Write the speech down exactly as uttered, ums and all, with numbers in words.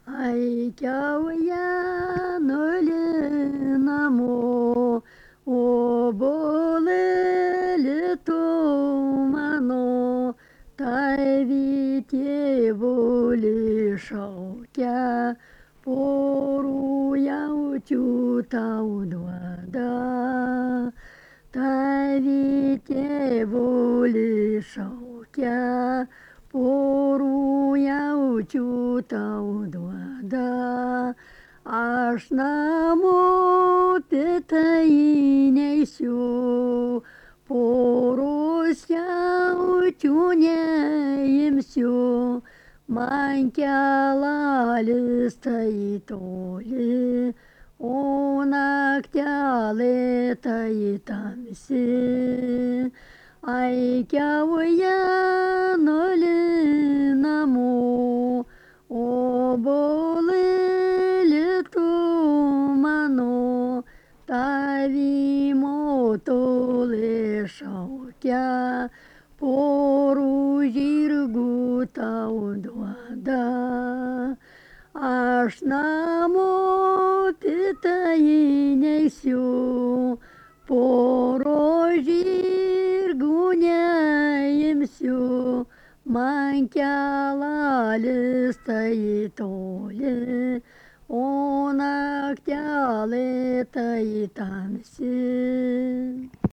Айкяуя нулинамо, оболели тумано, тайвите воли шаукя, поруя утюта удвада. Тайвите воли шаукя, поруя утюта удвада. Аж намо питаинейсю, поруся утюнеемсю, манькяла стоит оли, онактялы таитамси. Айкяуя нулинамо, оболели тумано, тавимо толы шаукя, пору жиргу таудвада. Аж намо питаинейсю, поро жиргуняемсю, манькялали стоит оли, онактялы таитамси.